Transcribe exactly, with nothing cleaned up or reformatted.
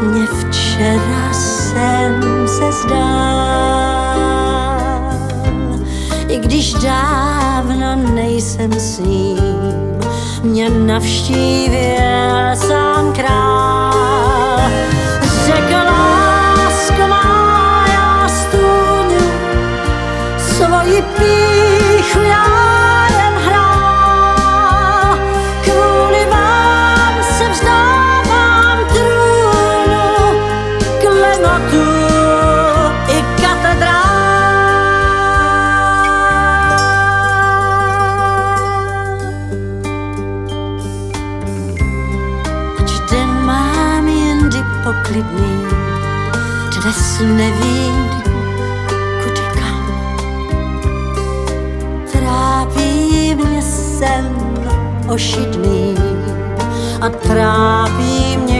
Mně včera jsem se zdál, i když dávno nejsem s ním, mě navštívil sám král. Řekl, lásko má, já stůňu, svoji pýchu já jen hrál. Kvůli vám se vzdávám trůnu, klenotu i katedrál. Ač den mám jindy poklidný, dnes nevím, kudy kam. Trápí mě sen ošidný a trápí mě